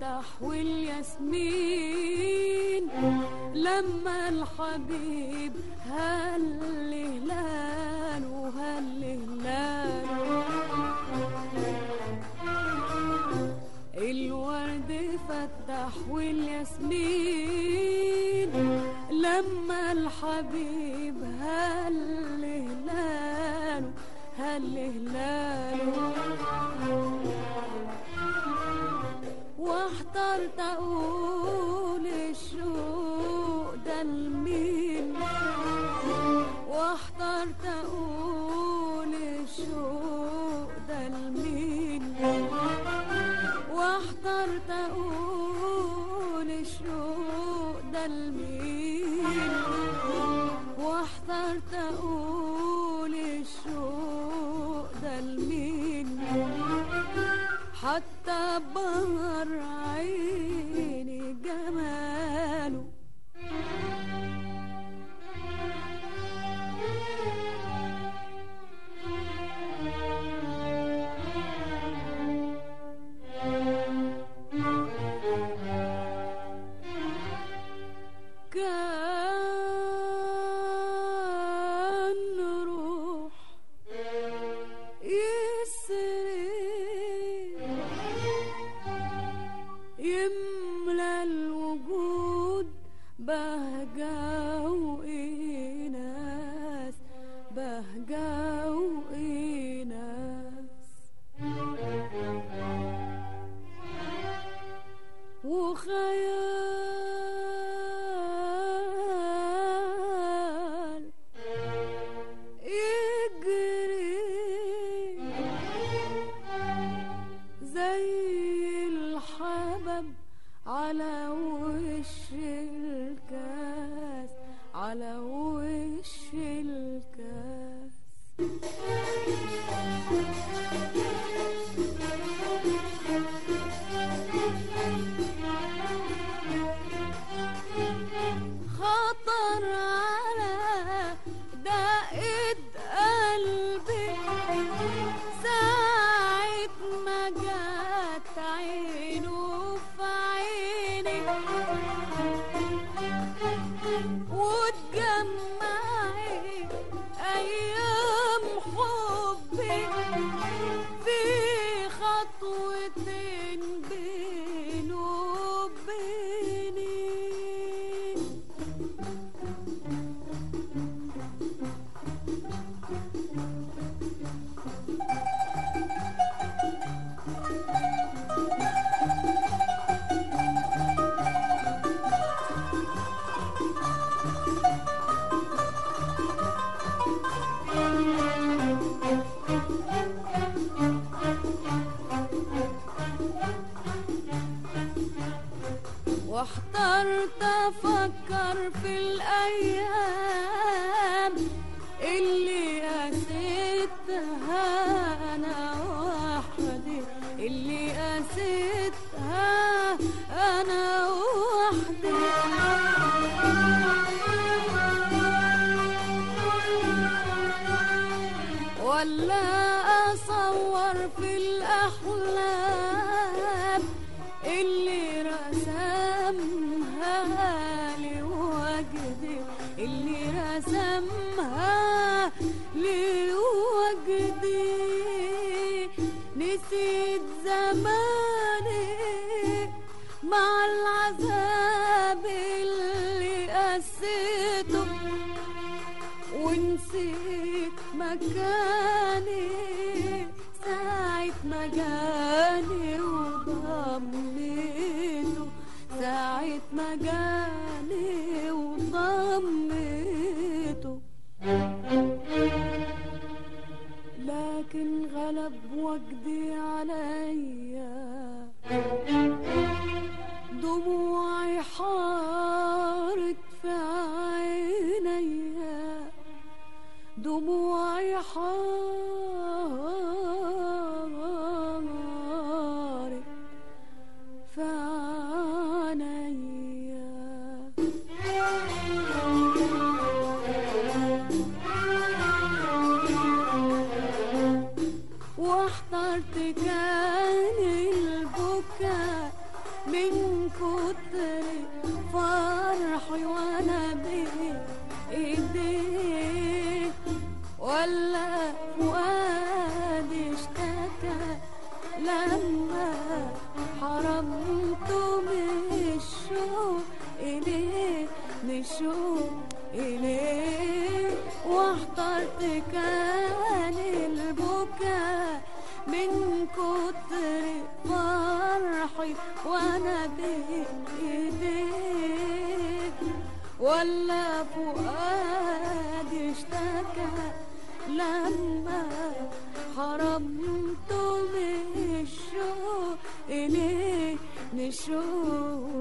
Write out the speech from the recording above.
فتح والياسمين لما الحبيب هل هلاله هل هلاله الورد فتح والياسمين لما الحبيب هل هلاله هل هلاله واحترت اقول الشوق ده لمين واحترت اقول الشوق ده لمين واحترت اقول الشوق ده لمين واحترت اقول الشوق ده لمين حتى بهر عيني جماله بهجة وإناس بهجة وإناس وخيال يجري زي الحبب على وش الكاس على وش الكاس خطر على دقة قلبي ساعة ما جت عينه في عيني وتجمعي أيام حبي في خطوتين بينه وبيني واحترت افكر في الايام اللي قاسيتها انا وحدي اللي قاسيتها انا وحدي ولا اصور في الاحلام اللي رسمها لوجدي اللي رسمها لوجدي نسيت زماني مع العذاب اللي قسيته ونسيت مكاني ساعة ما جاني وضميته ساعة ما جاني وضميته لكن غلب وجدي عليا دموعي حارت في عينيا دموعي حارت في عينيا واحترت كان البكاء من ولا فؤادي اشتكى لما حرمته من الشوق إليه، نشوق إليه. واحترت كان البكاء من كتر فرحي وانا بايديك، ولا فؤادي اشتكى لما حرمته من الشوق إليه، نشوق